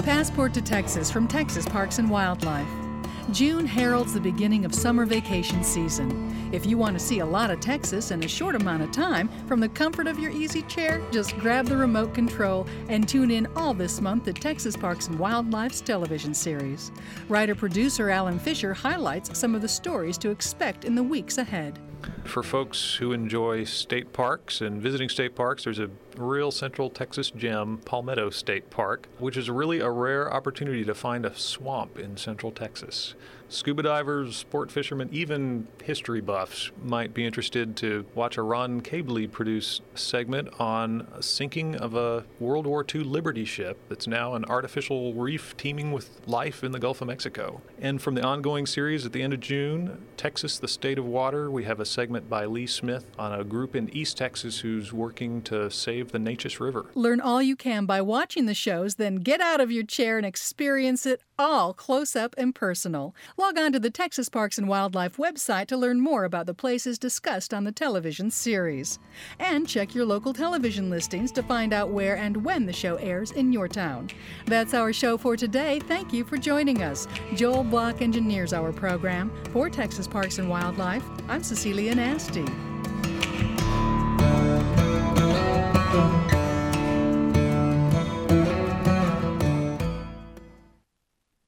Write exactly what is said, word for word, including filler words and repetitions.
Passport to Texas from Texas Parks and Wildlife. June heralds the beginning of summer vacation season. If you want to see a lot of Texas in a short amount of time, from the comfort of your easy chair, just grab the remote control and tune in all this month to Texas Parks and Wildlife's television series. Writer-producer Alan Fisher highlights some of the stories to expect in the weeks ahead. For folks who enjoy state parks and visiting state parks, there's a real Central Texas gem, Palmetto State Park, which is really a rare opportunity to find a swamp in Central Texas. Scuba divers, sport fishermen, even history buffs might be interested to watch a Ron Cabley produced segment on a sinking of a World War Two Liberty ship that's now an artificial reef teeming with life in the Gulf of Mexico. And from the ongoing series at the end of June, Texas, the State of Water, we have a segment by Lee Smith on a group in East Texas who's working to save the Neches River. Learn all you can by watching the shows, then get out of your chair and experience it all close up and personal. Log on to the Texas Parks and Wildlife website to learn more about the places discussed on the television series. And check your local television listings to find out where and when the show airs in your town. That's our show for today. Thank you for joining us. Joel Block engineers our program. For Texas Parks and Wildlife, I'm Cecilia Nasty.